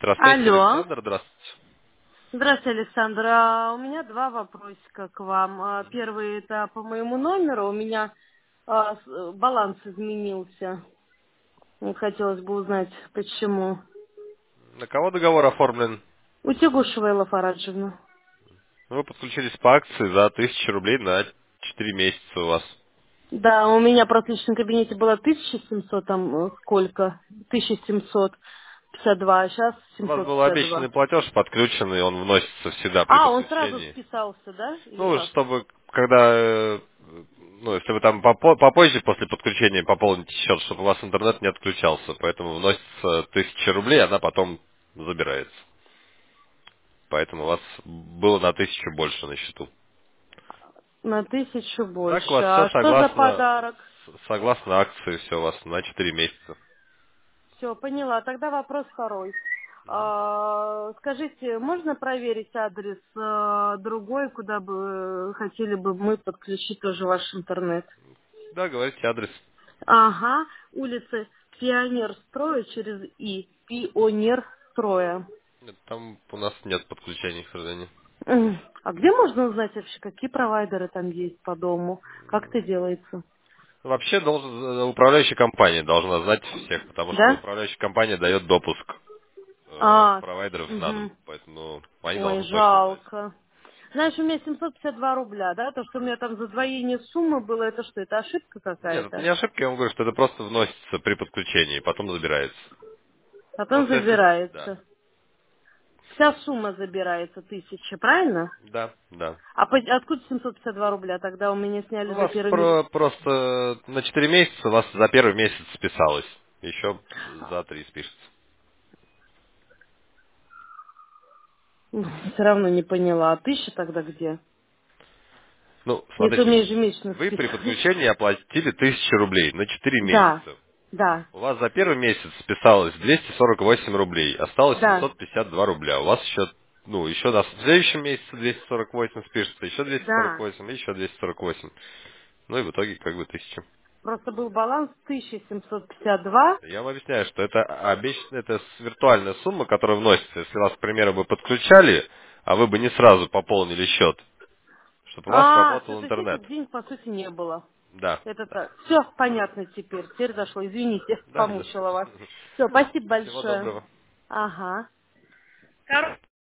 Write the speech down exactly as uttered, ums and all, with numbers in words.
Здравствуйте, Алло. Александр, здравствуйте. Здравствуйте, Александр. А, У меня два вопросика к вам. А, Первый это по моему номеру. У меня а, с- э, баланс изменился. Вот хотелось бы узнать, почему. На кого договор оформлен? Утягушева Элла Фараджевна. Вы подключились по акции за тысячу рублей на четыре месяца у вас. Да, у меня просто в личном кабинете было тысяча семьсот, там э, сколько? тысяча семьсот пятьдесят два, а сейчас У вас семьсот был пятьдесят обещанный два. платеж подключенный, он вносится всегда при А, он сразу подключении. списался, да? Или Ну, как? чтобы, когда, э, ну, если вы там попо- попозже после подключения пополните счет, чтобы у вас интернет не отключался, поэтому вносится тысяча рублей, она потом забирается. Поэтому у вас было на тысячу больше на счету. На тысячу Так, у больше. вас все А что за согласно, подарок? согласно акции, все у вас на четыре месяца. Все, поняла. Тогда вопрос второй. А, скажите, можно проверить адрес а, другой, куда бы э, хотели бы мы подключить тоже ваш интернет? Да, говорите адрес. Ага, улица Пионерстроя через И. Пионерстроя. Нет, там у нас нет подключений, к сожалению. М, А где можно узнать вообще, какие провайдеры там есть по дому? Как это делается? Вообще должен, э, управляющая компания должна знать всех, потому что Да? управляющая компания дает допуск э, А, провайдеров на угу. дом, поэтому они Ой, должны точно знать. жалко. Знаешь, у меня семьсот пятьдесят два рубля, да? То, что у меня там задвоение суммы было, это что, это ошибка Нет, это не какая-то? ошибка, я вам говорю, что это просто вносится при подключении, потом забирается. Потом Просто если... Да, забирается. Вся сумма забирается, тысяча, правильно? да, да. А по- откуда семьсот пятьдесят два рубля? Тогда у меня У сняли за вас первый месяц. про- просто на четыре месяца, у вас за первый месяц списалось. Еще за три спишется. Все равно не поняла. А тысяча тогда где? Ну, Если у смотрите, меня ежемесячно вы при списывают. подключении оплатили тысячу рублей на четыре Да, месяца. да, У вас за первый месяц списалось двести сорок восемь рублей, осталось да, семьсот пятьдесят два рубля. У вас еще, ну, еще на следующем месяце двести сорок восемь спишется, еще двести сорок да. восемь, и еще двести сорок восемь. Ну и в итоге как бы тысяча. Просто был баланс тысяча семьсот пятьдесят два. Я вам объясняю, что это обещанная, это с- виртуальная сумма, которая вносится. Если вас, к примеру, бы подключали, а вы бы не сразу пополнили счет, чтобы у вас А, все, работал то есть интернет. этих денег по сути не было. Да, Это да. так. Все понятно теперь. Теперь дошло. Извините, Да, да. помучила вас. Все, спасибо Всего большое. доброго. Ага.